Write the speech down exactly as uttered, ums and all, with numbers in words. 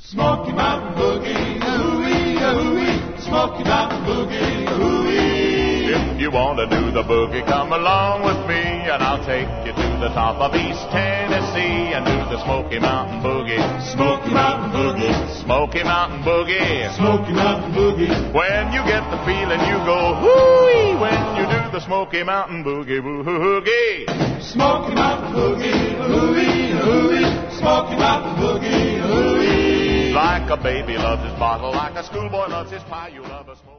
Smoky Mountain Boogie, ooh-wee, ooh-wee. Smoky Mountain Boogie, ooh-wee. If you want to do the boogie, come along with me, and I'll take you to the top of East Tennessee and do the Smoky Mountain Boogie. Smoky Mountain Boogie, Smoky Mountain Boogie. Smoky Mountain Boogie. When you get the feeling, you go whoo-wee when you do the Smoky Mountain Boogie woogie. Smoky Mountain Boogie, ooh-wee, ooh-wee. Smoky Mountain Boogie, ooh-wee. Like a baby loves his bottle, like a schoolboy loves his pie, you love a smoky